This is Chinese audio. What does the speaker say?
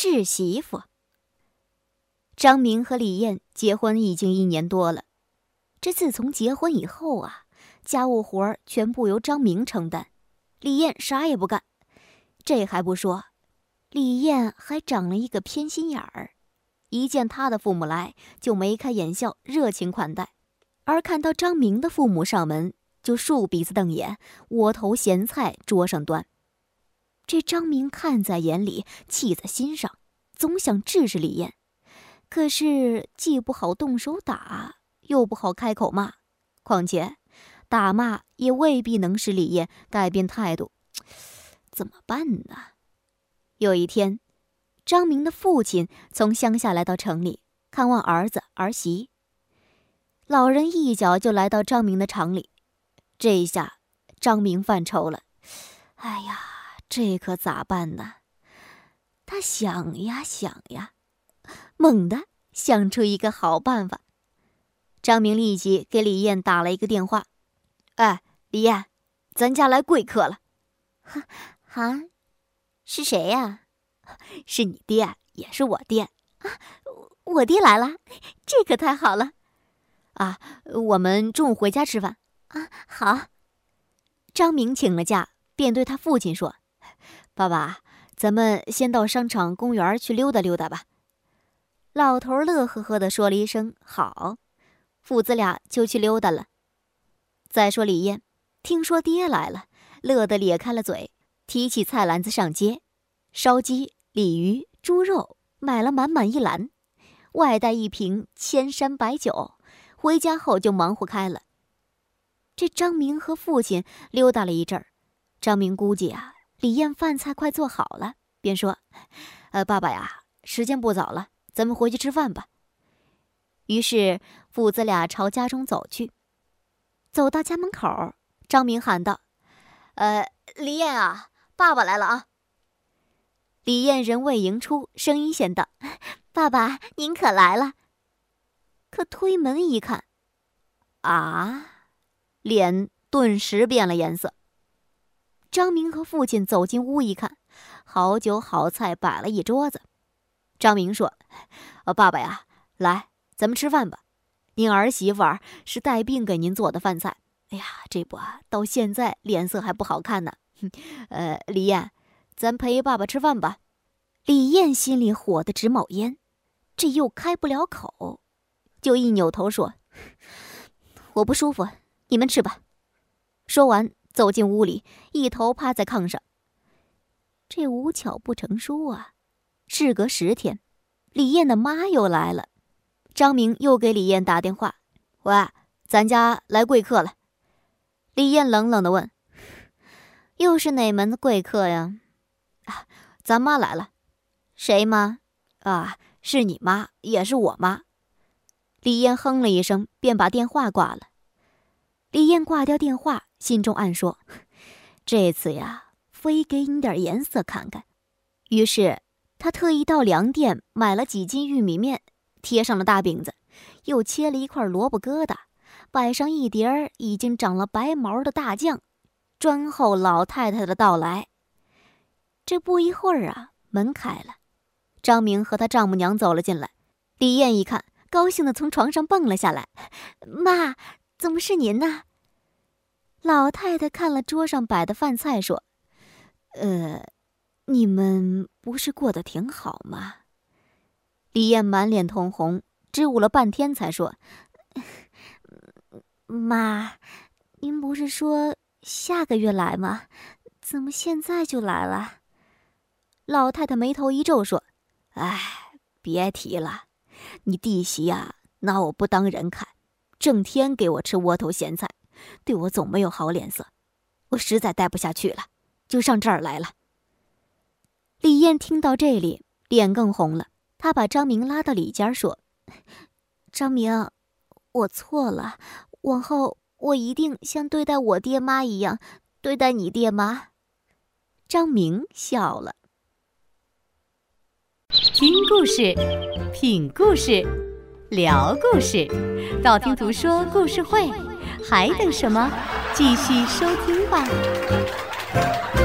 稚媳妇。张明和李艳结婚已经1年多了，这自从结婚以后啊，家务活全部由张明承担，李艳啥也不干。这还不说，李艳还长了一个偏心眼儿，一见他的父母来就眉开眼笑，热情款待，而看到张明的父母上门就竖鼻子瞪眼，窝头咸菜桌上端。这张明看在眼里，气在心上，总想治治李艳，可是既不好动手打，又不好开口骂，况且打骂也未必能使李艳改变态度，怎么办呢？有一天，张明的父亲从乡下来到城里看望儿子儿媳，老人一脚就来到张明的厂里。这一下张明犯愁了，哎呀，这可咋办呢？他想呀想呀，猛地想出一个好办法。张明立即给李艳打了一个电话：“哎，李艳，咱家来贵客了。”“啊，是谁呀？”“是你爹，也是我爹。”“啊，我爹来了，这可太好了。”“啊，我们中午回家吃饭。”“啊，好。”张明请了假，便对他父亲说：“爸爸，咱们先到商场公园去溜达溜达吧。”老头乐呵呵地说了一声好，父子俩就去溜达了。再说李艳，听说爹来了，乐得咧开了嘴，提起菜篮子上街，烧鸡、鲤鱼、猪肉买了满满一篮，外带一瓶千山白酒，回家后就忙活开了。这张明和父亲溜达了一阵儿，张明估计啊，李艳饭菜快做好了，便说：“爸爸呀，时间不早了，咱们回去吃饭吧。”于是父子俩朝家中走去。走到家门口，张明喊道：“李艳啊，爸爸来了啊！”李艳人未迎出，声音先道：“爸爸，您可来了。”可推门一看，啊！脸顿时变了颜色。张明和父亲走进屋一看，好酒好菜摆了一桌子。张明说：“爸爸呀，来，咱们吃饭吧。您儿媳妇是带病给您做的饭菜，哎呀，这不到现在脸色还不好看呢。李艳，咱陪爸爸吃饭吧。”李艳心里火得直冒烟，这又开不了口，就一扭头说：“我不舒服，你们吃吧。”说完走进屋里，一头趴在炕上。这无巧不成书啊，事隔10天，李艳的妈又来了。张明又给李艳打电话：“喂，咱家来贵客了。”李艳冷冷地问：“又是哪门子贵客呀？”“咱妈来了。”“谁妈？”“是你妈，也是我妈。”李艳哼了一声，便把电话挂了。李艳挂掉电话，心中暗说：“这次呀，非给你点颜色看看。”于是他特意到粮店买了几斤玉米面，贴上了大饼子，又切了一块萝卜疙瘩，摆上一碟已经长了白毛的大酱，专候老太太的到来。这不一会儿啊，门开了，张明和他丈母娘走了进来。李艳一看，高兴地从床上蹦了下来：“妈，怎么是您呢？”老太太看了桌上摆的饭菜，说：“你们不是过得挺好吗？”李艳满脸通红，支吾了半天才说：“妈，您不是说下个月来吗？怎么现在就来了？”老太太眉头一皱，说：“别提了，你弟媳呀，拿我不当人看，整天给我吃窝头咸菜，对我总没有好脸色，我实在待不下去了，就上这儿来了。”李艳听到这里，脸更红了，她把张明拉到里间说：“张明，我错了，往后我一定像对待我爹妈一样对待你爹妈。”张明笑了。 听故事，品故事，聊故事，道听途说故事会，还等什么？继续收听吧。